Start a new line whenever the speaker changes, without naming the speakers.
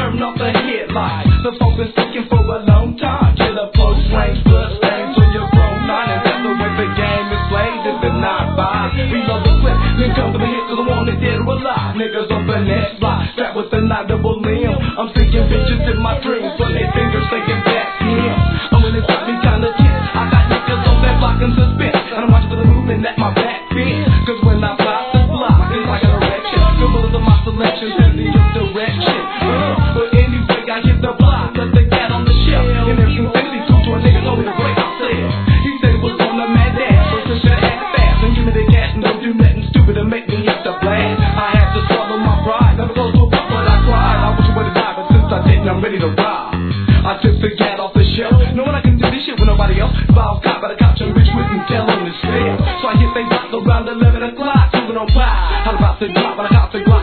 turn off the headlights. The folks been sticking for a long time. Killer post range, blood stains when you're grown nine, and that's the way the game is played. If it's not by, reload the clip, then come to me hit 'cause I want it dead or alive. Niggas on the next block, strapped with an audible limb. I'm seeing bitches in my dreams, but they fingers thinking that's him. I'm when it's got me kinda tense. I got niggas on that block in suspense, and I'm watching for the movement at my back fence. 'Cause when I fly the block, it's like an erection. The bullets of my selection in the direction. But anyway, I hit the block, let the cat on the shelf. And everything fancy cool to a nigga told me to break myself. He said it was on the mad dash, so push your ass fast and give me the cash and don't do nothing stupid to make me hit the blast. I had to swallow my pride, never close to a pop, but I cried. I wish I would've died, but since I didn't, I'm ready to ride. I took the cat off the shelf, knowing I can do this shit with nobody else. If I was caught by the cops and rich wouldn't tell on the scale. So I hit they block around 11 o'clock, moving on by. How about to drop, but I got to